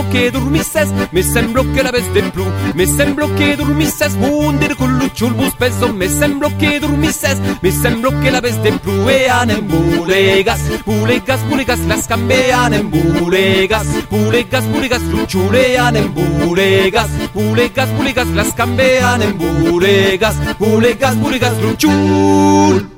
che dormisses, me sembro che l'aveste più, me sembro che dormisses, mundir con lucciulbus peso, me sembro che dormisses, me sembro che l'aveste più, e anem bulegas, bulegas, bulegas, las cambianem bulegas, bulegas, bulegas, lucciule anem bulegas, bulegas, bulegas, las cambianem bulegas, bulegas, bulegas, lucciul.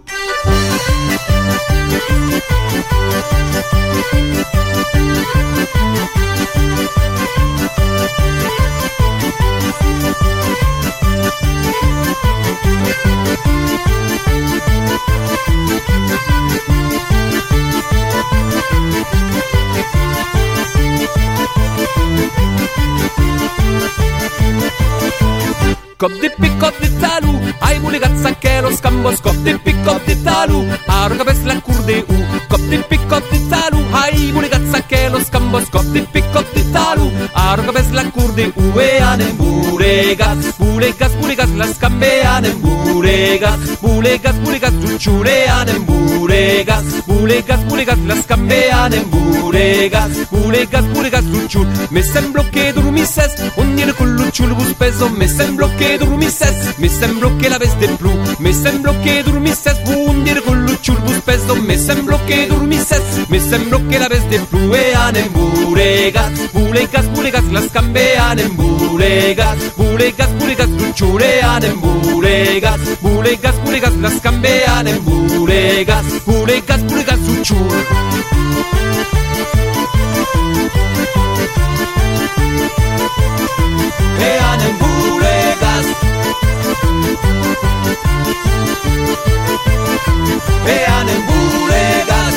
Cop di talu, ai bulegazza che lo scambo, scop di talu, arroga pes la curde u, cop di talu, ai bulegazza che lo scambo, scop di talu, arroga pes la curde u, e anem bulegas, bulegas, bulegas, la scambe anem bulegas, bulegas, bulegas, giucciule anem bulegas, bulegas, bulegas, la scambe anem bulegas, bulegas, bulegas, giucciul, me sembro che dormisses, ogni con lucciul bus peso, me sembro che dormisses, mi sembro che l'aveste blu, mi sembro che dormisses, undir con lucciulbus peso, mi sembro che dormisses, mi sembro che l'aveste blu, e anem bulegas, bulegas, bulegas, las cambe anem bulegas, bulegas, bulegas, lucciule anem bulegas, bulegas, bulegas, las cambe anem bulegas, bulegas, bulegas, lucciul. E anem bulegas, e anem bulegas,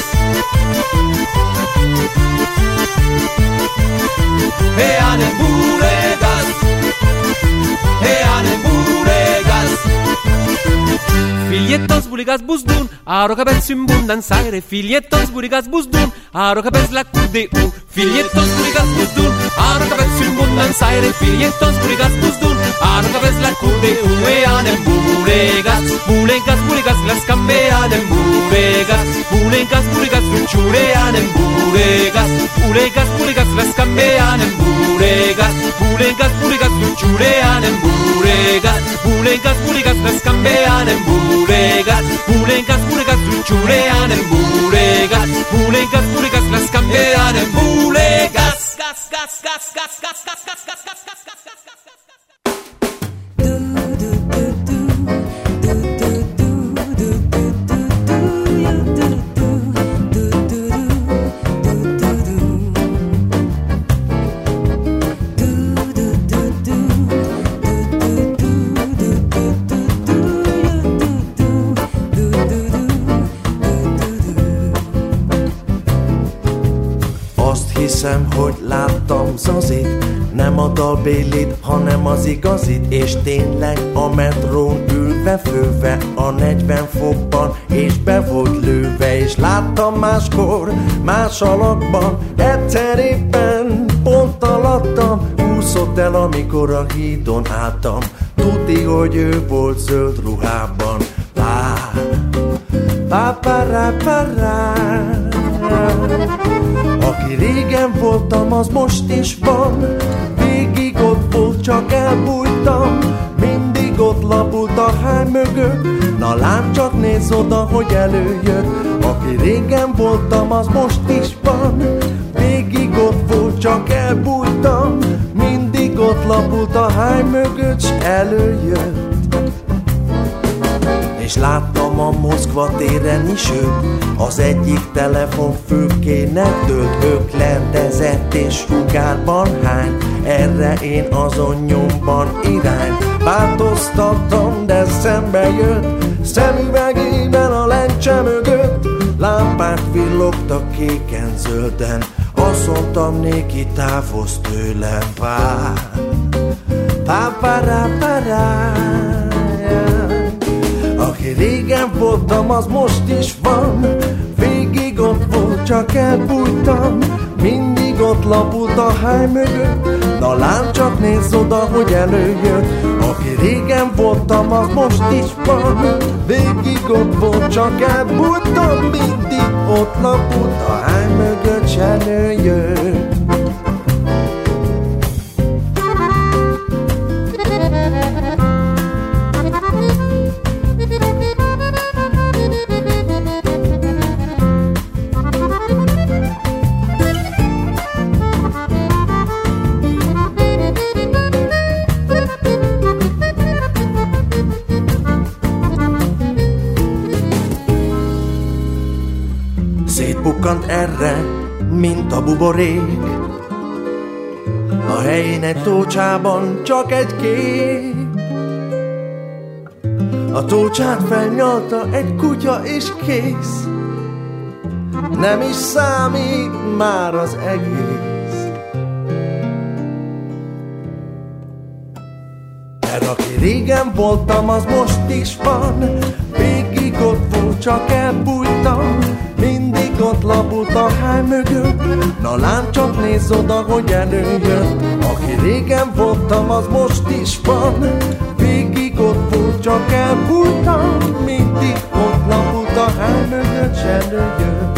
e anem bulegas, e anem bulegas. Filietos bulegas busdun, arroga pes in bundanzaire, filietos bulegas busdun, arroga pes la cude u, filietos bulegas busdun, arroga pes in bundanzaire, filietos bulegas busdun, arroga pes la cude u, e anem bulegas, bulegas, bulegas, las cambe anem bulegas, bulegas, bulegas, lucciule anem bulegas, bulegas, bulegas, las cambe anem bulegas, bulegas, bulegas, lucciule anem bulegas, bulegas, bulegas, las cambe anem bulegas, bulegas, bulegas, lucciule anem bulegas, bulegas, bulegas, las cambe anem bulegas. Gas, gas, gas, gas, gas, gas, gas, gas, gas, gas, gas, gas, gas. Hiszem, hogy láttam Zazit, nem a dalbélit, hanem az igazit, és tényleg a metrón ülve, főve a 40 fokban, és be volt lőve, és láttam máskor, más alakban, egyszer éppen pont alattam, úszott el, amikor a hídon álltam, tudni, hogy ő volt zöld ruhában. Aki régen voltam, az most is van, végig ott volt, csak elbújtam, mindig ott lapult a háj mögött, na lám, csak nézz oda, hogy előjött. Aki régen voltam, az most is van, végig ott volt, csak elbújtam, mindig ott lapult a háj mögött, s előjött. És láttam a Moszkva téren is őt, az egyik telefonfülkének tölt, öklendezett és sugárban hány, erre én azon nyomban irány. Változtattam, de szembe jött, szemüvegében a lencse mögött, lámpák villogtak kéken-zölden, azt mondtam néki, távozz tőlem, Aki régen voltam, az most is van, végig ott volt, csak elbújtam, mindig ott lapult a háj mögött, na lám, csak nézz oda, hogy előjött. Aki régen voltam, az most is van, végig ott volt, csak elbújtam, mindig ott lapult a háj mögött, s előjött. bukkant erre, mint a buborék. A helyén egy tócsában csak egy kép. A tócsát felnyalta egy kutya és kész. Nem is számít már az egész. Mert aki régen voltam, az most is van. Végig ott volt, csak elbújtam. Mindig ott lapult a háj mögött. Na lám, csak nézz oda, hogy előjött. Aki régen voltam, az most is van. Végig ott volt, csak elbújtam. Mindig ott lapult a háj mögött, s előjött.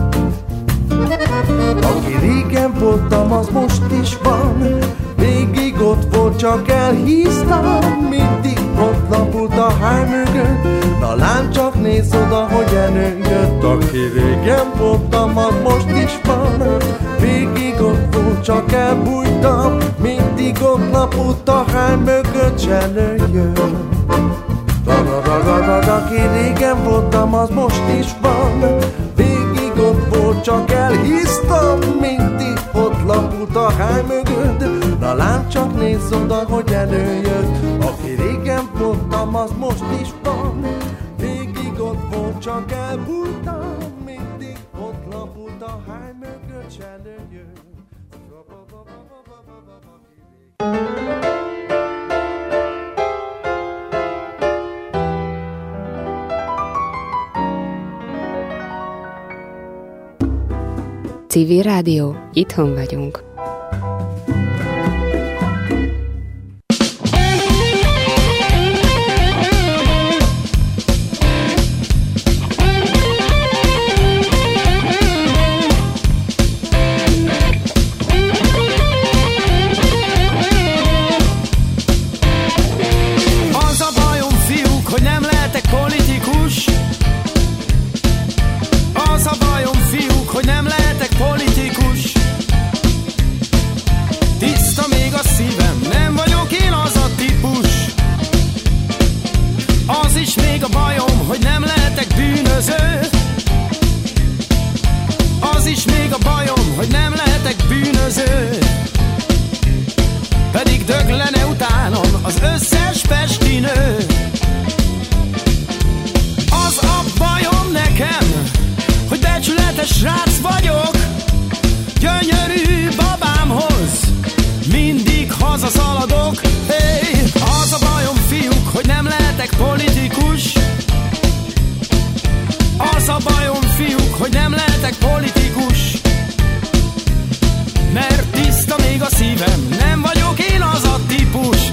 Aki régen voltam, az most is van. Végig ott volt, csak elhíztam. Mindig ott lapult a háj mögött. Na lám, csak nézz oda, hogy előjött. Aki régen voltam, az most is van. Végig ott volt, csak elbújtam. Mindig ott lapult a háj mögött, s előjött. Aki régen voltam, az most is van. Végig ott volt, csak elhisztam. Mindig ott lapult a háj mögött. Na lám, csak nézz oda, hogy előjött. Aki régen voltam, az most is van. Végig ott volt, csak elbújtam. Mindig ott lapult a háj mögött, s előjött. Civil Rádió, itthon vagyunk. Az a bajom, fiúk, hogy nem lehetek politikus. Az a bajom, fiúk, hogy nem lehetek politikus. Tiszta még a szívem, nem vagyok én az a típus. Az is még a bajom, hogy nem lehetek bűnöző. Az is még a bajom, hogy nem lehetek bűnöző. Pedig döglene utánam az összes pesti nő. Az a bajom nekem, hogy becsületes srác vagyok. Gyönyörű babámhoz mindig hazaszaladok. Hey, az a bajom, fiúk, hogy nem lehetek politikus. Az a bajom, fiúk, hogy nem lehetek politikus. Mert tiszta még a szívem, nem vagyok én az a típus.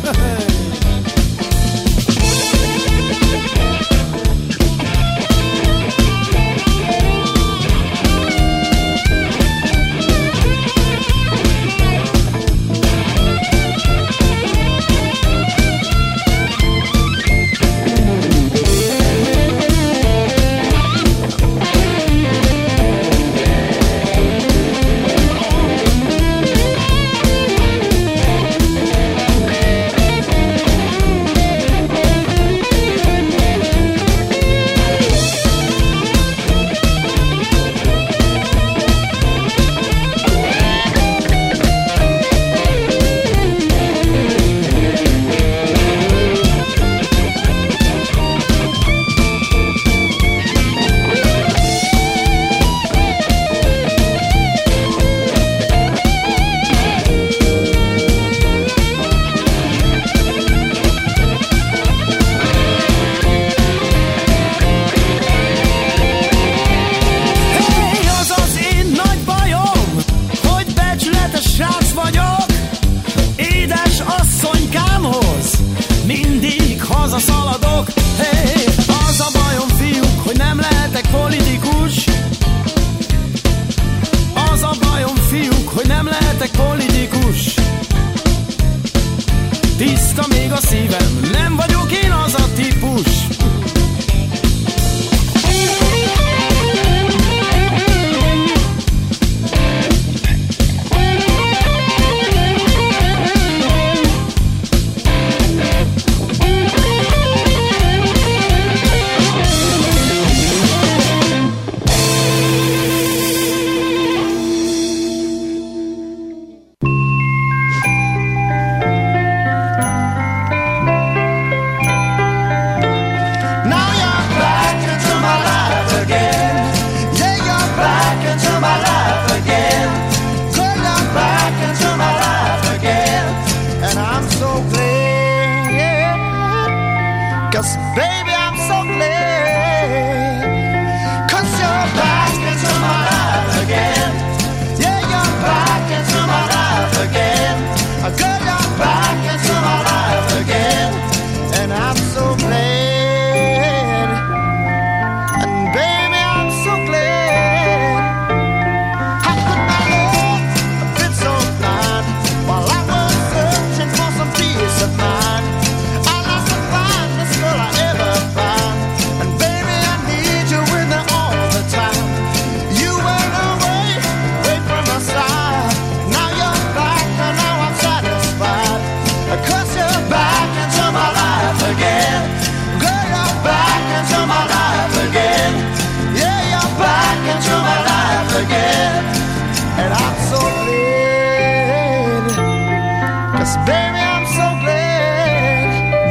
'cause baby I'm so glad.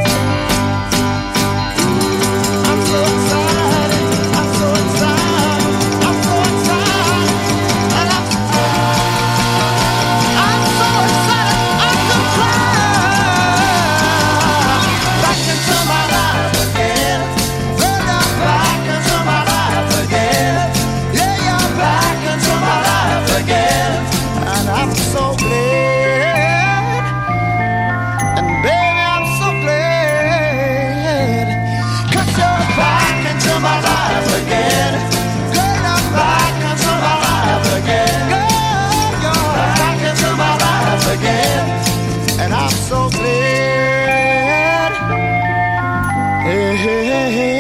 I'm so excited, I'm so excited, I'm so excited, and I'm so excited I could cry. Back into my life again, back into my life again, yeah, you're back into my life again, and I'm so glad, and baby I'm so glad, 'cause you're back into my life again, girl, I'm back into my life again, girl, you're back into my life again, and I'm so glad, hey, hey, hey, hey.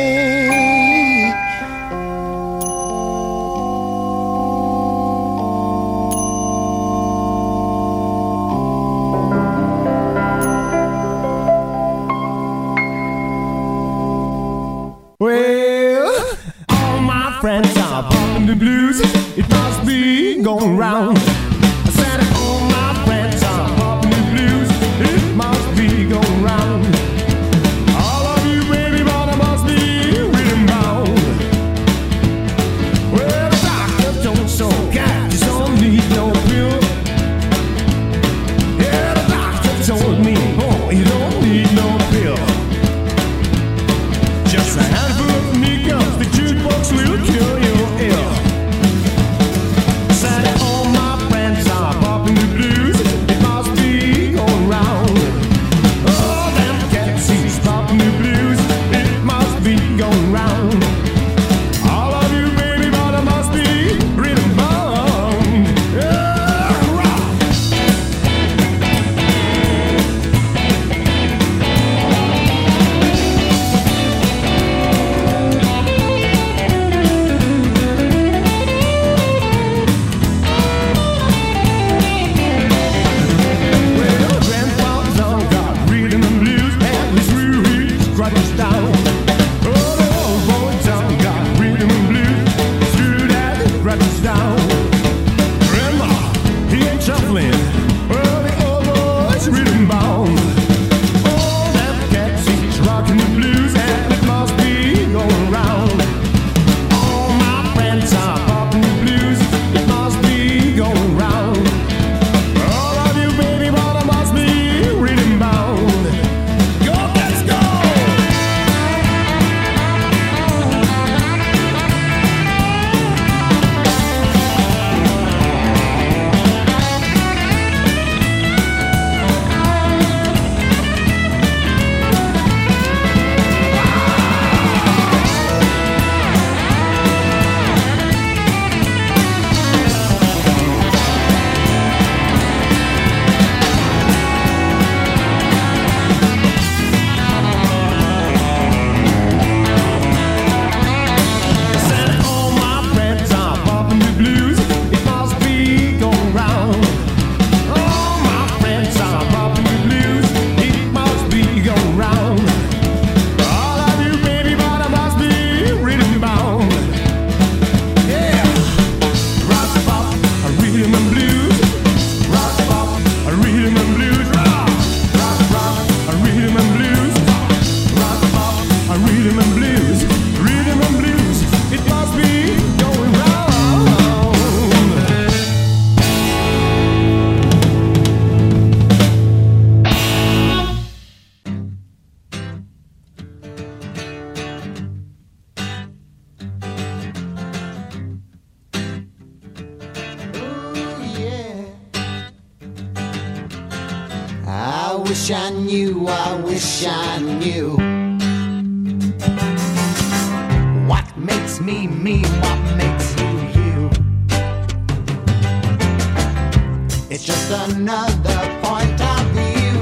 Well, all my friends are bumping the blues. It must be going round. I said all my friends are bumping the blues. It must be going round. All of you baby mama must be rhythm bound. Well, the doctor don't show cat, you don't need no pill. Yeah, the doctor told me, oh, you don't need no pill. Just a handful of nickels, the jukebox will kill your ill. Said all my friends are popping the blues. It must be going round. All them cats is popping the blues. It must be going round. All of you baby mother must be rhythm bound. Yeah, rock. Well, grandpa's on got rhythm and blues, and his roots crutches down. Oh, the old boy's on got rhythm and blues, screw that crutches down. Grandma, he ain't shuffling. Well, the old boy's rhythm bound. All them cats he's rocking the blues, and it must be going round. All my friends are popping the blues. It must be going round. All of you baby mama must be rhythm bound. Go, let's go! Said all my friends are popping the blues. It must be going round. All my friends are popping the blues. It must be going round. All of you baby mama must be rhythm bound. Yeah, rock pop, a rhythm and blues. Rock pop, a rhythm and blues. Rock, rock, a rhythm and blues. Rock pop, a rhythm and blues. Rhythm and blues. It must be going round. Ooh, yeah. I wish I knew, I wish I knew what makes me me, what makes you you. It's just another point of view,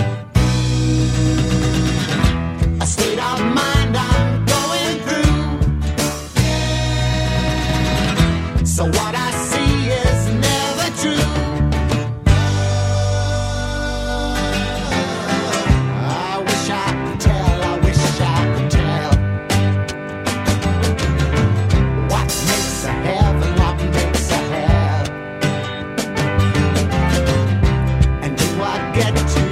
a state of mind I'm going through. So what I see is never true. I wish I could tell, I wish I could tell what makes a heaven, what makes a hell. And do I get to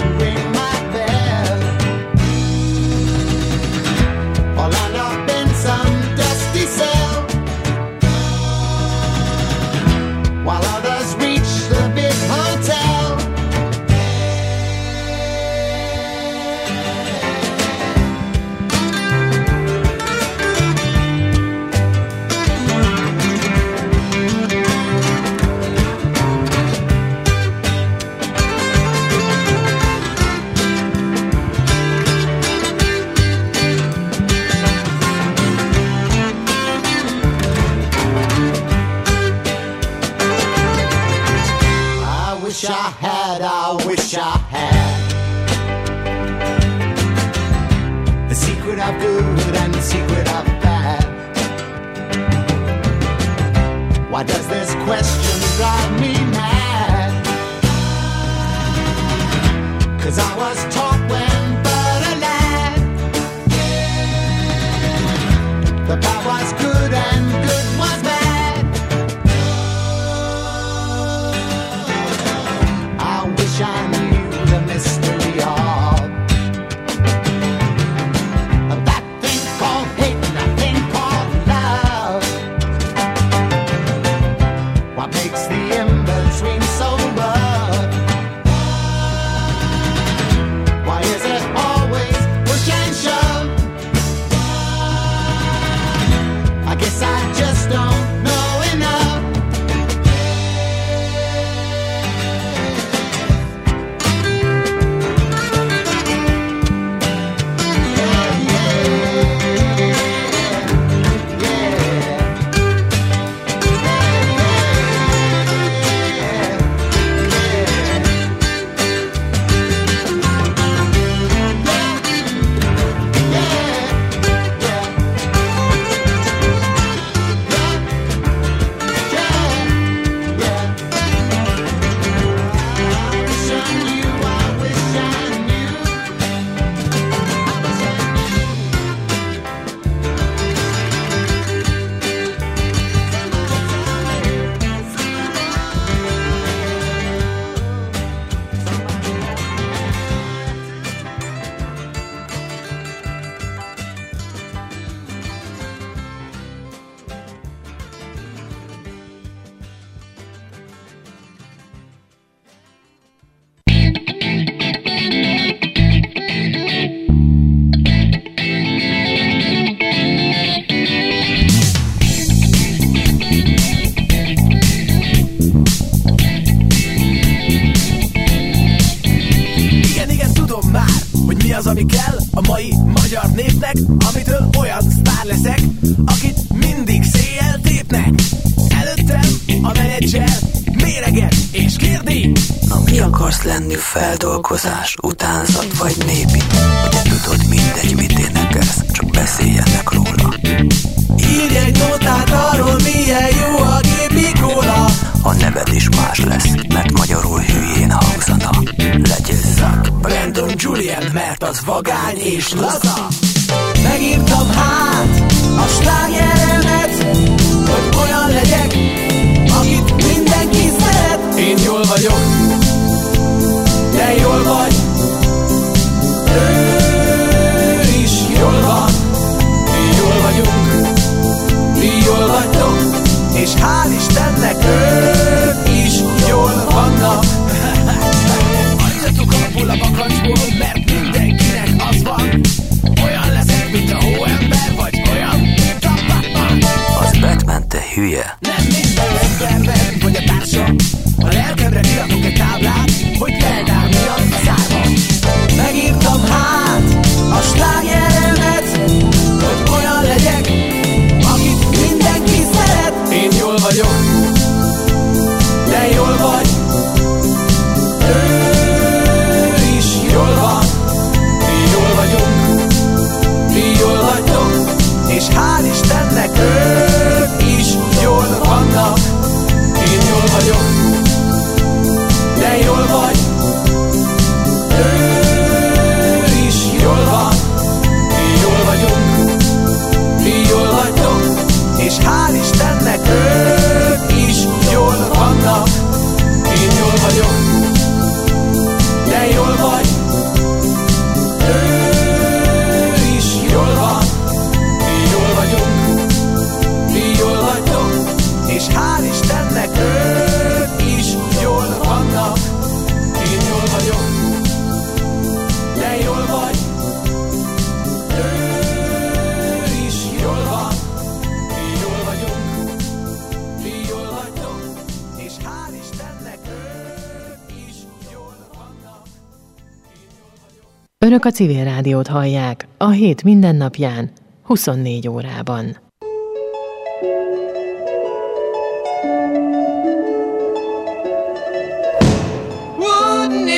I wish I had. The secret of good and the secret of bad. Why does this question drive me mad? 'Cause I was taught when but a lad, the bad was good and good was bad. I wish I knew the mystery of that thing called hate and that thing called love. What makes the in-between so rough? Why is it always push and shove? I guess I just don't know enough. Az, ami kell a mai magyar népnek, amitől olyan sztár leszek, akit mindig széjjel tépnek. Előttem a menedzser méreget és kérdi: Mi akarsz lenni, feldolgozás, utánzat vagy népi? Ugye tudod, mindegy, mit énekelsz, csak beszéljenek róla. Írj egy nótát arról, milyen jó a gépi kóla. A neved is más lesz, mert magyarul hülyén hangzana. Legyél Zak, Brandon Julian, mert az vagány és laza. Megírtam hát a slágeremet, hogy olyan legyek, akit mindenki szeret. Én jól vagyok, te jól vagy, ő is jól van. Mi jól vagyunk, mi jól vagytok, és hál' Istennek ők is jól vannak. Adjatok abból a bakancsból, mert mindenkinek az van. Olyan leszek, mint a hóember, vagy olyan, mint a Batman. Az Batman, te hülye. Nem minden emberben vagy a társa. A lelkemre kiratok egy táblát, hogy peldár miatt a szárba. Megírtam hát a slágeremet, hogy olyan legyek, akit mindenki szeret. Én jól vagyok, te jól vagy, ő is jól van. Mi jól vagyunk, mi jól vagytok, és hál' Istennek ők is jól vannak. Én jól vagyok, te jól vagy, ő is jól van. Mi jól vagyunk, mi jól vagytok, és hál' Istennek ők is jól vannak. Én jól vagyok, te jól vagy, ő is jól van. Mi jól vagyunk, mi jól vagytok, és hál' Istennek ők is jól vannak. Én jól vagyok, te jól vagy, ő is jól van. Mi jól vagyunk, mi jól vagytok, és hál' Istennek ők is jól vannak. Én jól vagyok. Önök a Civil Rádiót hallják a hét mindennapján, 24 órában. Wouldn't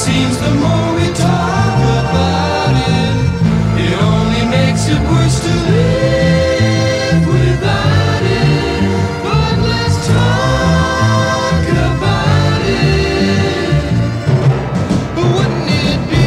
seems the more we talk about it, it only makes it worse to live without it. But let's talk about it. Wouldn't it be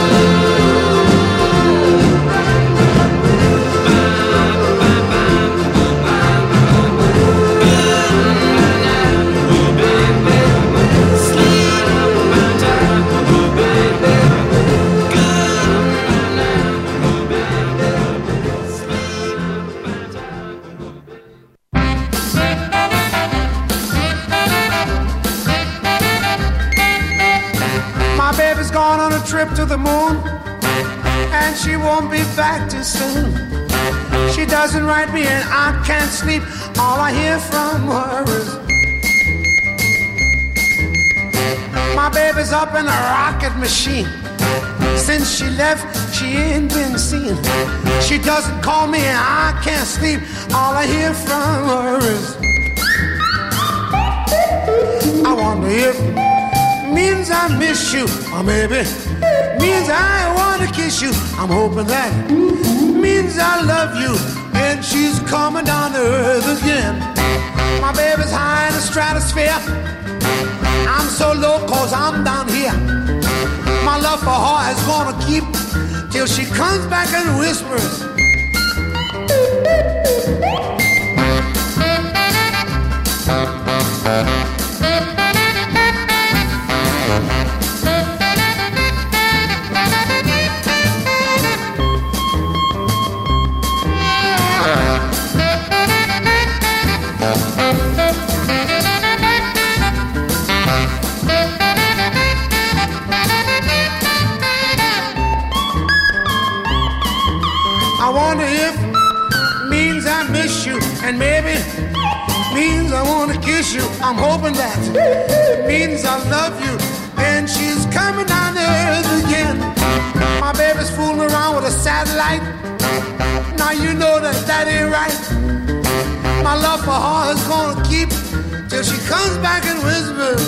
trip to the moon, and she won't be back too soon. She doesn't write me and I can't sleep. All I hear from her is my baby's up in a rocket machine. Since she left, she ain't been seen. She doesn't call me and I can't sleep. All I hear from her is I wonder if means I miss you, or maybe means I wanna kiss you. I'm hoping that means I love you, and she's coming down to earth again. My baby's high in the stratosphere, I'm so low 'cause I'm down here. My love for her is gonna keep till she comes back and whispers. I wonder if means I miss you, and maybe means I wanna kiss you. I'm hoping that means I love you, and she's coming down to earth again. My baby's fooling around with a satellite. Now you know that ain't right. My love for her is gonna keep till she comes back and whispers.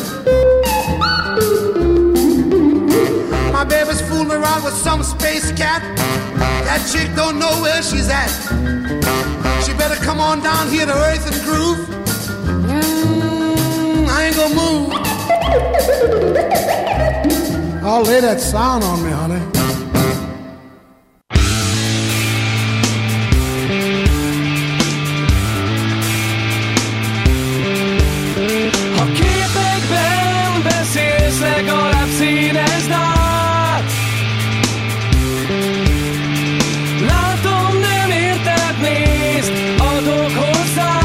My baby's fooling around with some space cat. That chick don't know where she's at. She better come on down here to earth and groove. I ain't gonna move. I'll lay that sound on me, honey. Ha képekben beszélsz, legalább színezd át. Látom, nem érted, nézd, adok hozzá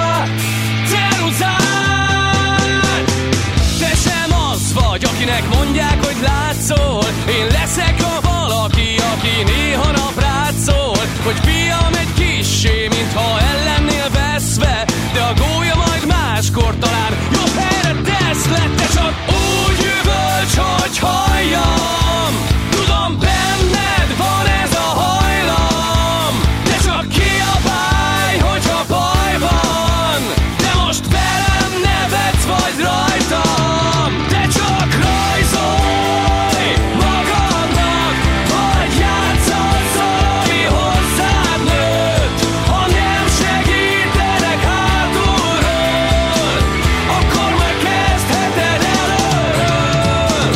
ceruzát. Te sem az vagy, akinek mondják, hogy látszol. Én leszek a valaki, aki néha naprád szól. Hogy fiam, egy kissé, mintha el lennél veszve, de a gólya majd máskor talán jobb helyre tesz le. Te csak úgy üvölts, hogy halljam. Tudom, benned van ez a hajlam. De csak kiabálj, hogyha baj van. De most velem nevetsz vagy rajtam. De csak rajzolj magadnak, vagy játszhatsz, ami hozzád nőtt. Ha nem segítenek hátulról, akkor már kezdheted előről.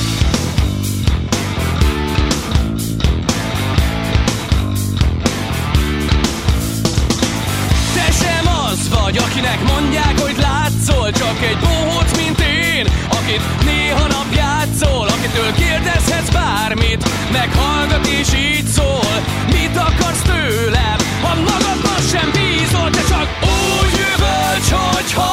Te sem az vagy, akinek mondják, hogy látszol. Csak egy bohóc, mint én, akit néha nap játszol. Akitől kérdezhetsz bármit, meghallgat és így szól. Mit akarsz tőlem, ha magadban sem bízol? Te csak úgy üvölts, hogy